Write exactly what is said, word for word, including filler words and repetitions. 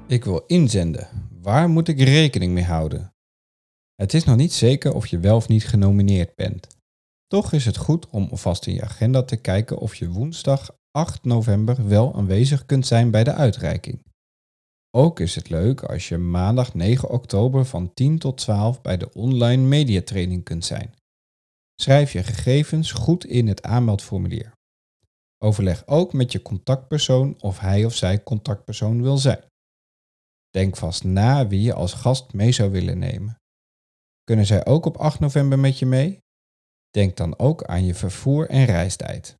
Ik wil inzenden. Waar moet ik rekening mee houden? Het is nog niet zeker of je wel of niet genomineerd bent. Toch is het goed om alvast in je agenda te kijken of je woensdag acht november wel aanwezig kunt zijn bij de uitreiking. Ook is het leuk als je maandag negen oktober van tien tot twaalf bij de online mediatraining kunt zijn. Schrijf je gegevens goed in het aanmeldformulier. Overleg ook met je contactpersoon of hij of zij contactpersoon wil zijn. Denk vast na wie je als gast mee zou willen nemen. Kunnen zij ook op acht november met je mee? Denk dan ook aan je vervoer en reistijd.